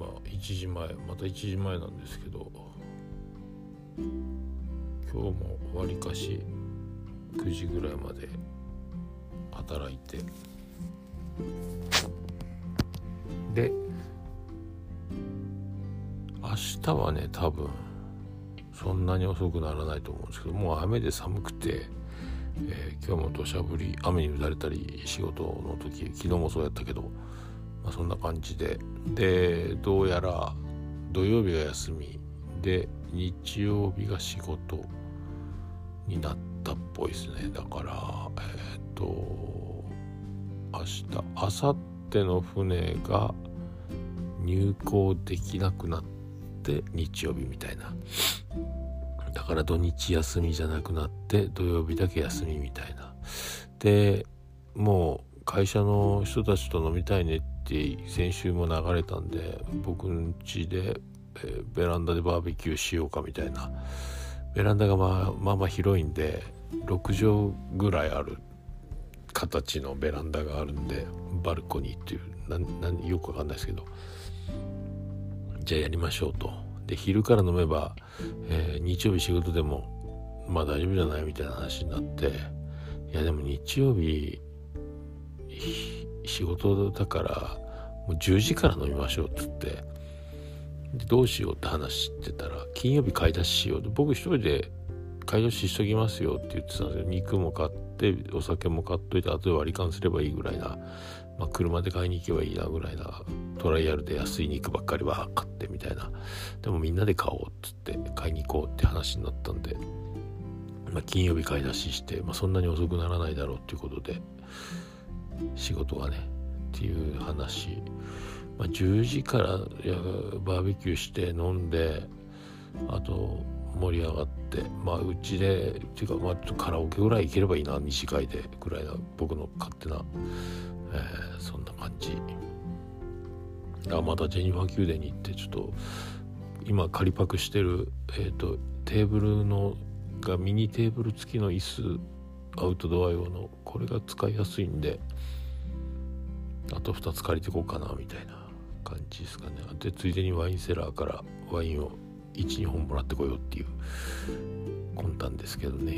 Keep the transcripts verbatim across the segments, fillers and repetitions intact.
今いちじまえ、またいちじまえなんですけど、今日もわりかしくじぐらいまで働いて、で明日はね多分そんなに遅くならないと思うんですけど、もう雨で寒くて、えー、今日も土砂降り、雨に打たれたり、仕事の時昨日もそうやったけど、まあ、そんな感じで、でどうやら土曜日が休みで日曜日が仕事になったっぽいですね。だからえっと明日明後日の船が入港できなくなって日曜日みたいな、だから土日休みじゃなくなって土曜日だけ休みみたいな。でもう会社の人たちと飲みたいねって先週も流れたんで、僕ん家で、えー、ベランダでバーベキューしようかみたいな。ベランダがまあまあまあ広いんでろくじょうぐらいある形のベランダがあるんで、バルコニーっていうなんなんよくわかんないですけど、じゃあやりましょうと。で昼から飲めば、えー、日曜日仕事でもまあ大丈夫じゃないみたいな話になって、いやでも日曜日仕事だからもうじゅうじから飲みましょうっつって、でどうしようって話してたら、金曜日買い出ししよう、で僕一人で買い出ししときますよって言ってたんですけど、肉も買ってお酒も買っといて後で割り勘すればいいぐらいな、まあ、車で買いに行けばいいなぐらいな、トライアルで安い肉ばっかりは買ってみたいな、でもみんなで買おうっつって買いに行こうって話になったんで、まあ、金曜日買い出しして、まあ、そんなに遅くならないだろうっていうことで仕事がねっていう話、まあ、じゅうじからやバーベキューして飲んで、あと盛り上がって、まあうちでっていうか、まあ、カラオケぐらい行ければいいな、二次会でぐらいな、僕の勝手な、えー、そんな感じ。あまたジェニファー宮殿に行って、ちょっと今仮パクしてる、えーと、テーブルのがミニテーブル付きの椅子、アウトドア用の、これが使いやすいんであとふたつ借りてこうかなみたいな感じですかね。でついでにワインセラーからワインを いち,に 本もらってこようっていう魂胆ですけどね、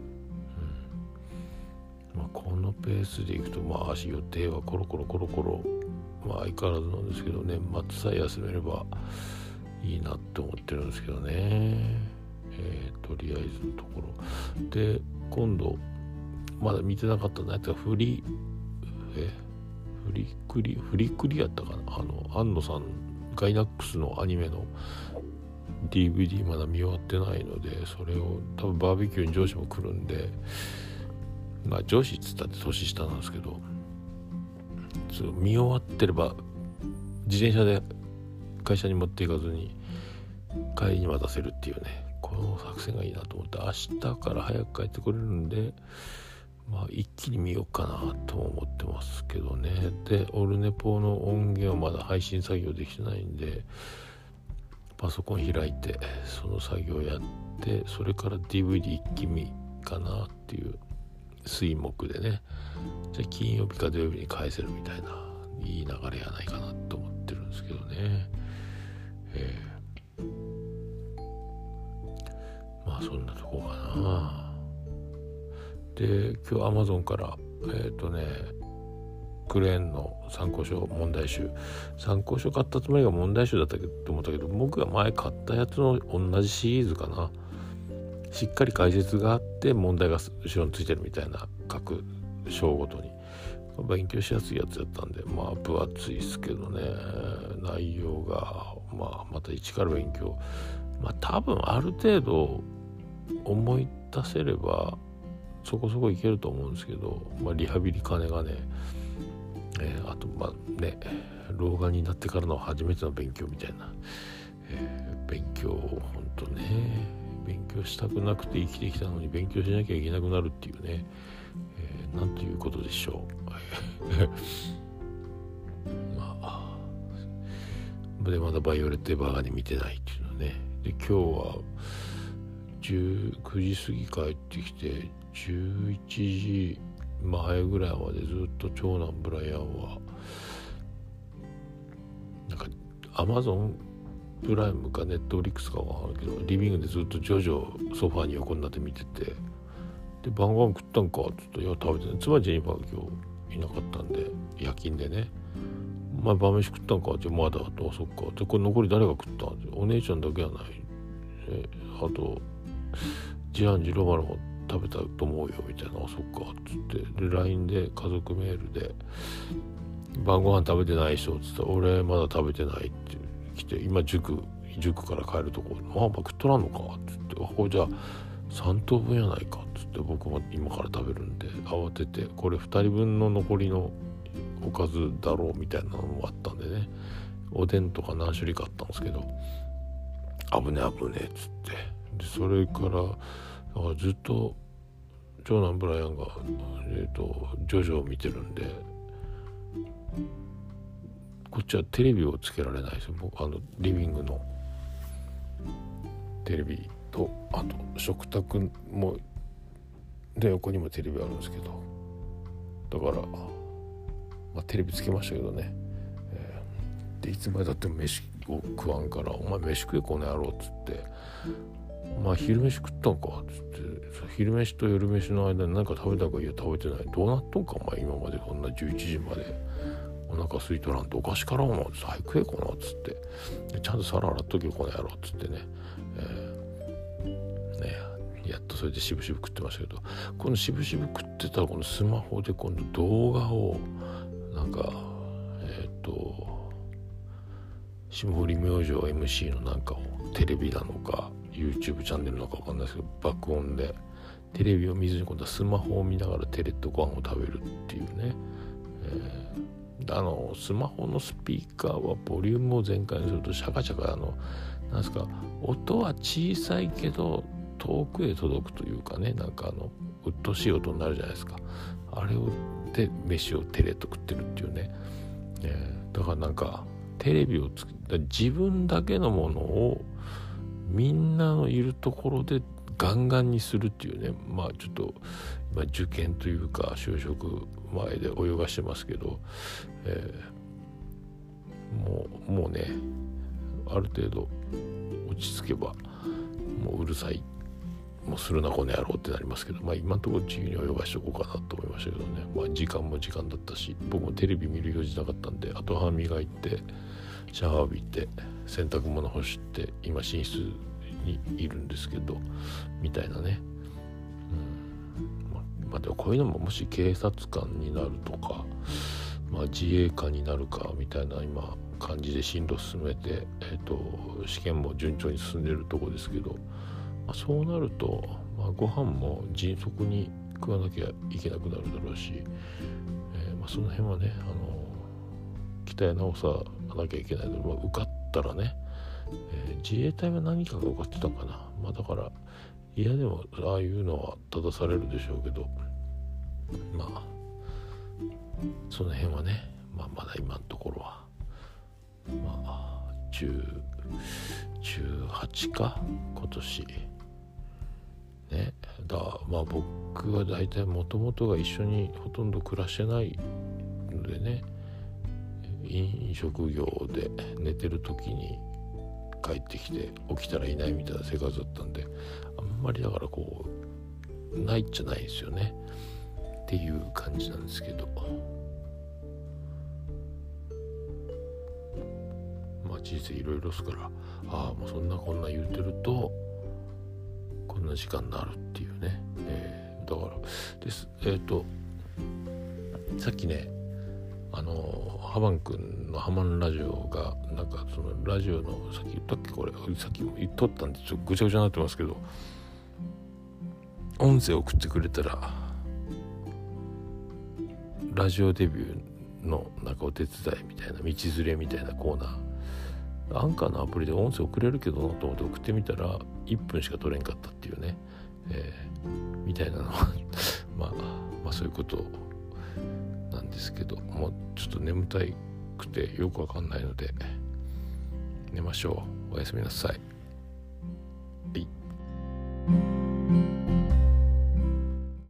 うんまあ、このペースでいくと、まあ予定はコロコロコロコロ、まあ相変わらずなんですけど、年末さえ休めればいいなって思ってるんですけどね、えー、とりあえずのところで、今度まだ見てなかったのやつがフリえフリクリフリクリやったかな、あの安野さんガイナックスのアニメの ディーブイディー まだ見終わってないので、それを多分バーベキューに上司も来るんで、まあ上司っつったって年下なんですけど、見終わってれば自転車で会社に持っていかずに帰りに渡せるっていうね、この作戦がいいなと思って、明日から早く帰ってくれるんで、まあ一気に見ようかなと思ってますけどね。でオルネポの音源はまだ配信作業できてないんで、パソコン開いてその作業やって、それから ディーブイディー 一気見かなっていう、水木でね、じゃあ金曜日か土曜日に返せるみたいないい流れやないかなと思ってるんですけどね、えー、まあそんなとこかな。で今日アマゾンからえっ、ー、とねクレーンの参考書問題集、参考書買ったつもりが問題集だったと思ったけど、僕が前買ったやつの同じシリーズかな。しっかり解説があって問題が後ろについてるみたいな、各章ごとに勉強しやすいやつだったんで、まあ分厚いですけどね、内容がまあまた一から勉強、まあ多分ある程度思い出せればそこそこいけると思うんですけど、まあリハビリ金がね、えー、あとまあね老眼になってからの初めての勉強みたいな、えー、勉強を本当ね勉強したくなくて生きてきたのに勉強しなきゃいけなくなるっていうね、えー、なんということでしょうまあでまだバイオレット・エヴァーガニ見てないっていうのね。で今日はじゅうくじ過ぎ帰ってきてじゅういちじまえぐらいまでずっと長男ブライアンはなんかアマゾンプライムかネットフリックスかわかんないけど、リビングでずっとジョジョソファーに横になって見てて、で晩ご飯食ったんかって言ったら、いや食べてない。妻ジェニファーが今日いなかったんで夜勤でね、お前晩飯食ったんかって、まだと、あそっかで、これ残り誰が食ったんって、お姉ちゃんだけはない、えあと次男次郎丸も食べたと思うよみたいな、あそっかっつって、で ライン で家族メールで晩ご飯食べてない人っつったら、俺まだ食べてないって来て、今塾塾から帰るとこ、ああ食っとらんのかっつって、あこれじゃあさん等分やないかっつって、僕も今から食べるんで慌てて、これふたりぶんの残りのおかずだろうみたいなのもあったんでね、おでんとか何種類かあったんですけど、危ね危ねっつって、でそれからだからずっと長男ブライアンが、えー、とジョジョを見てるんで、こっちはテレビをつけられないですよ。僕あのリビングのテレビと、あと食卓もで横にもテレビあるんですけど、だから、まあ、テレビつけましたけどね、えー、でいつまでだっても飯を食わんから、お前飯食えこの野郎っつって、まあ昼飯食ったんかっつって、昼飯と夜飯の間に何か食べたか、いや食べてない、どうなっとんかお前、今までこんなじゅういちじまでお腹空いとらんとおかしからんわっつって、早く食えこなっつって、ちゃんと皿洗っとけよこの野郎っつってね、えー、ねやっとそれでしぶしぶ食ってましたけど、このしぶしぶ食ってたら、このスマホで今度動画をなんかえっ、ー、と霜降り明星 エムシー のなんかをテレビなのか YouTube チャンネルなのか分かんないですけど、爆音でテレビを見ずに今度はスマホを見ながらテレとご飯を食べるっていうね、えー、あのスマホのスピーカーはボリュームを全開にするとシャカシャカ、あのなんですか、音は小さいけど遠くへ届くというかね、なんかあのうっとうしい音になるじゃないですか。あれをで飯をテレと食ってるっていうね、えー、だからなんかテレビをつけ自分だけのものをみんなのいるところでガンガンにするっていうね、まあちょっと今受験というか就職前で泳がしてますけど、えー、もうもうねある程度落ち着けばもううるさいもうするなこの野郎ってなりますけど、まあ今のところ自由に泳がしておこうかなと思いましたけどね。まあ時間も時間だったし、僕もテレビ見る用事なかったんで、後歯磨いてシャワー浴びて洗濯物干して今寝室にいるんですけどみたいなね、うん、まあ、まあでもこういうのももし警察官になるとか、まあ、自衛官になるかみたいな今感じで進路進めて、えーと、試験も順調に進んでるとこですけど、まあ、そうなると、まあ、ご飯も迅速に食わなきゃいけなくなるだろうし、えーまあ、その辺はね、あの鍛え直さなきゃいけないので、まあ、受かったらね、えー、自衛隊は何かが受かってたかな、まあ、だから嫌でもああいうのは正されるでしょうけど、まあその辺はね、まあ、まだ今のところはまあじゅう、じゅうはちか今年ね、だまあ僕は大体もともとが一緒にほとんど暮らしてないのでね、飲食業で寝てる時に帰ってきて起きたらいないみたいな生活だったんで、あんまりだからこうないっちゃないですよねっていう感じなんですけど、まあ人生いろいろですから、ああもうそんなこんな言うてるとこんな時間になるっていうね、えー、だからですえっ、ー、とさっきねあのハマンくんのハマンラジオがなんかそのラジオのさっき言ったっけこれさっきも言っとったんでちょっとぐちゃぐちゃになってますけど、音声を送ってくれたらラジオデビューのなんかお手伝いみたいな道連れみたいなコーナーアンカーのアプリで音声送れるけどなと思って送ってみたらいっぷんしか取れんかったっていうね、えー、みたいなのはまあまあそういうことなんですけど、もうちょっと眠たくてよくわかんないので寝ましょう。おやすみなさい。はい。